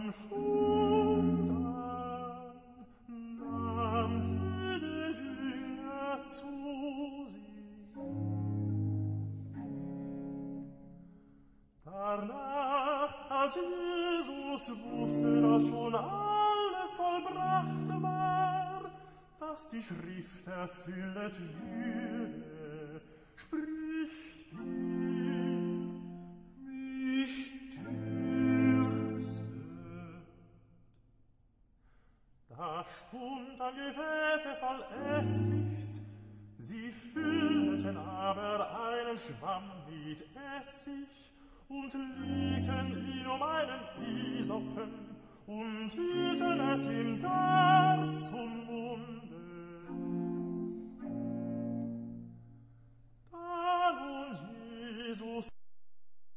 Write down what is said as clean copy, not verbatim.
Stund an, nahm sie der Jünger zu sich. Danach, als Jesus wusste, dass schon alles vollbracht war, dass die Schrift erfüllet würde, spricht er, mich dürstet. Da stund ein Gefäße voll Essigs, sie füllten aber einen Schwamm mit Essig und legten ihn einen Isoppen und hielten es ihm dar zum Munde.